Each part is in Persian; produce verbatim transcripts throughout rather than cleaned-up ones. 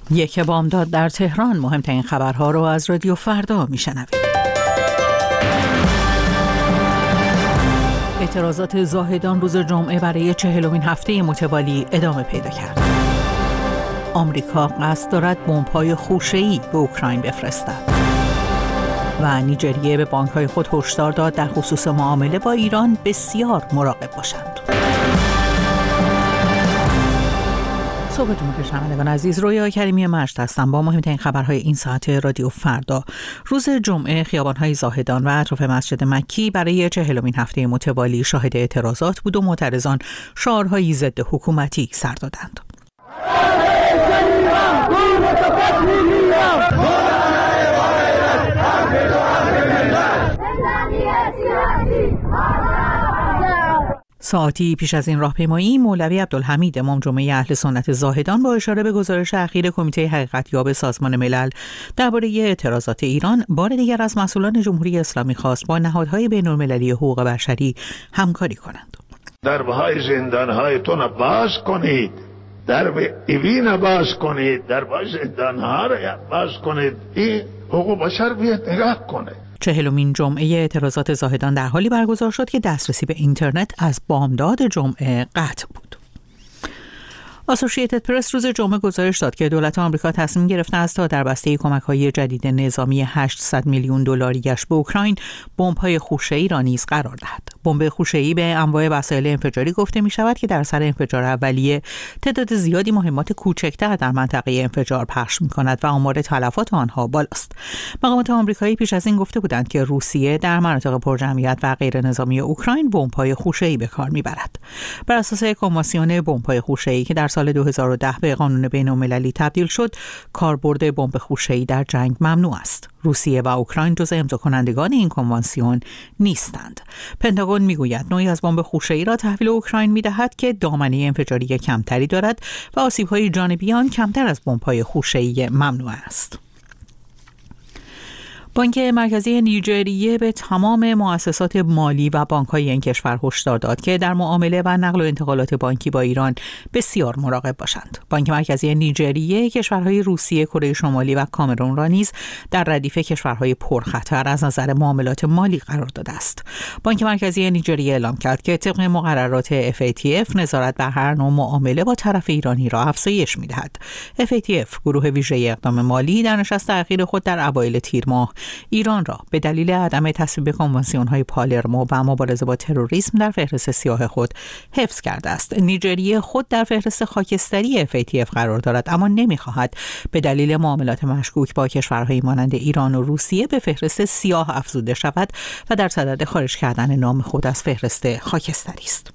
یک بامداد در تهران. مهمترین خبرها رو از رادیو فردا میشنوید. اعتراضات زاهدان روز جمعه برای چهلمین هفته متوالی ادامه پیدا کرد. آمریکا قصد دارد بمب‌های خوشه‌ای به اوکراین بفرستد. و نیجریه به بانک‌های خود هشدار داد در خصوص معامله با ایران بسیار مراقب باشند. صبحتون بخیر شنوندگان عزیز، رویا کریمی مجد هستم با مهمترین خبرهای این ساعت رادیو فردا. روز جمعه خیابان‌های زاهدان و اطراف مسجد مکی برای چهلمین هفته متوالی شاهد اعتراضات بود و معترضان شعارهایی ضد حکومتی سر دادند. ساعتی پیش از این راهپیمایی، مولوی عبدالحمید امام جمعه اهل سنت زاهدان با اشاره به گزارش اخیر کمیته حقیقتیاب سازمان ملل درباره اعتراضات ایران، بار دیگر از مسئولان جمهوری اسلامی خواست با نهادهای بین‌المللی حقوق بشری همکاری کنند. درهای زندانهایتون باز کنید، درب ایوین باز کنید، درهای زندانها را باز کنید، این حقوق بشر بیاد نگاه کنه. چهلمین جمعه اعتراضات زاهدان در حالی برگزار شد که دسترسی به اینترنت از بامداد جمعه قطع بود. اسوسییتد پرس روز جمعه گزارش داد که دولت آمریکا تصمیم گرفته است تا در بسته کمک‌های جدید نظامی هشتصد میلیون دلاریش به اوکراین بمب‌های خوشه‌ای را نیز قرار دهد. بمب خوشه‌ای به انواع وسایل انفجاری گفته می‌شود که در سر انفجار اولیه تعداد زیادی مهمات کوچکتر در منطقه انفجار پخش می‌کند و آمار تلفات آنها بالاست. مقامات آمریکایی پیش از این گفته بودند که روسیه در مناطق پرجمعیت و غیر نظامی اوکراین بمب‌های خوشه‌ای به کار می‌برد. بر اساس کنوانسیون بمب‌های خوشه‌ای که در سال دو هزار و ده به قانون بین‌المللی تبدیل شد، کاربرد بمب خوشه‌ای در جنگ ممنوع است. روسیه و اوکراین جزو امضاکنندگان این کنوانسیون نیستند. پنتاگون میگوید نوعی از بمب خوشه‌ای را تحویل اوکراین می‌دهد که دامنه انفجاری کمتری دارد و آسیب‌های جانبی آن کمتر از بمب‌های خوشه‌ای ممنوع است. بانک مرکزی نیجریه به تمام مؤسسات مالی و بانک‌های این کشور هشدار داد که در معامله و نقل و انتقالات بانکی با ایران بسیار مراقب باشند. بانک مرکزی نیجریه کشورهای روسیه، کره شمالی و کامرون را نیز در ردیف کشورهای پرخطر از نظر معاملات مالی قرار داده است. بانک مرکزی نیجریه اعلام کرد که طبق مقررات اف ای تی اف نظارت بر هر نوع معامله با طرف ایرانی را افزایش می‌دهد. اف ای تی اف، گروه ویژه اقدام مالی، در نشست اخیر خود در اوایل تیر ماه ایران را به دلیل عدم تصویب کنوانسیون‌های پالرمو و مبارزه با تروریسم در فهرست سیاه خود حفظ کرده است. نیجریه خود در فهرست خاکستری اف ای تی اف قرار دارد، اما نمی‌خواهد به دلیل معاملات مشکوک با کشورهای مانند ایران و روسیه به فهرست سیاه افزوده شود و در صدد خارج کردن نام خود از فهرست خاکستری است.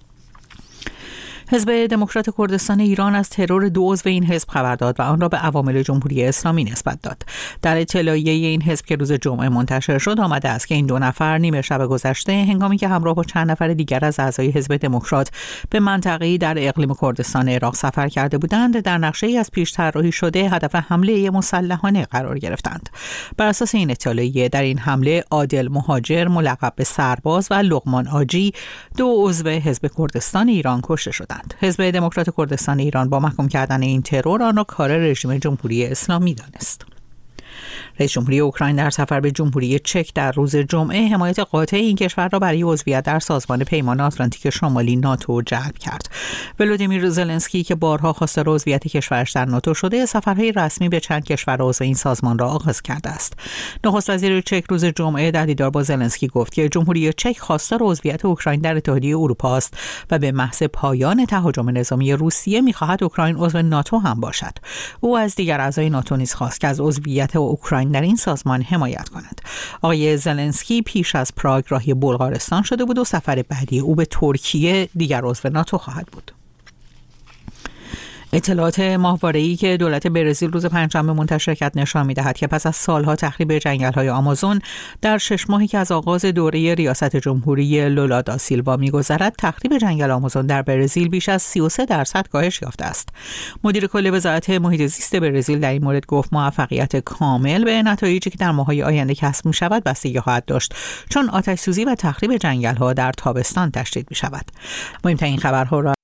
حزب دموکرات کردستان ایران از ترور دو عضو این حزب خبر داد و آن را به عوامل جمهوری اسلامی نسبت داد. در اطلاعیه این حزب که روز جمعه منتشر شد آمده است که این دو نفر نیمه شب گذشته هنگامی که همراه با چند نفر دیگر از اعضای حزب دموکرات به منطقه‌ای در اقلیم کردستان عراق سفر کرده بودند، در نقشه‌ای از پیش طراحی شده هدف حمله مسلحانه قرار گرفتند. بر اساس این اطلاعیه در این حمله عادل مهاجر ملقب به سرباز و لقمان آجی، دو عضو حزب کردستان ایران کشته شدند. حزب دموکرات کردستان ایران با محکوم کردن این ترور آن را کار رژیم جمهوری اسلامی دانست. رئیس جمهوری اوکراین در سفر به جمهوری چک در روز جمعه حمایت قاطع این کشور را برای عضویت در سازمان پیمان آتلانتیک شمالی ناتو جلب کرد. ولودیمیر زلنسکی که بارها خواستار عضویت کشورش در ناتو شده، سفرهای رسمی به چند کشور عضو این سازمان را آغاز کرده است. نخست وزیر چک روز جمعه در دیدار با زلنسکی گفت که جمهوری چک خواستار عضویت اوکراین در اتحادیه اروپا است و به محض پایان تهاجم نظامی روسیه می‌خواهد اوکراین عضو ناتو هم باشد. او از دیگر اعضای ناتو نیز خواست که از عضویت اوکراین در این سازمان حمایت کند. آقای زلنسکی پیش از پراگ راهی بلغارستان شده بود و سفر بعدی او به ترکیه دیگر عضو ناتو خواهد بود. اطلاعات ماهواره‌ای که دولت برزیل روز پنجشنبه منتشر کرد نشان می‌دهد که پس از سالها تخریب جنگل‌های آمازون، در شش ماهی که از آغاز دوره ریاست جمهوری لولا دا سیلوا می‌گذرد، تخریب جنگل آمازون در برزیل بیش از سی و سه درصد کاهش یافته است. مدیر کل وزارت محیط زیست برزیل در این مورد گفت موفقیت کامل به نتایجی که در ماه‌های آینده کسب می‌شود بستگی خواهد داشت، چون آتش‌سوزی و تخریب جنگل‌ها در تابستان تشدید می‌شود. مهمترین خبرها را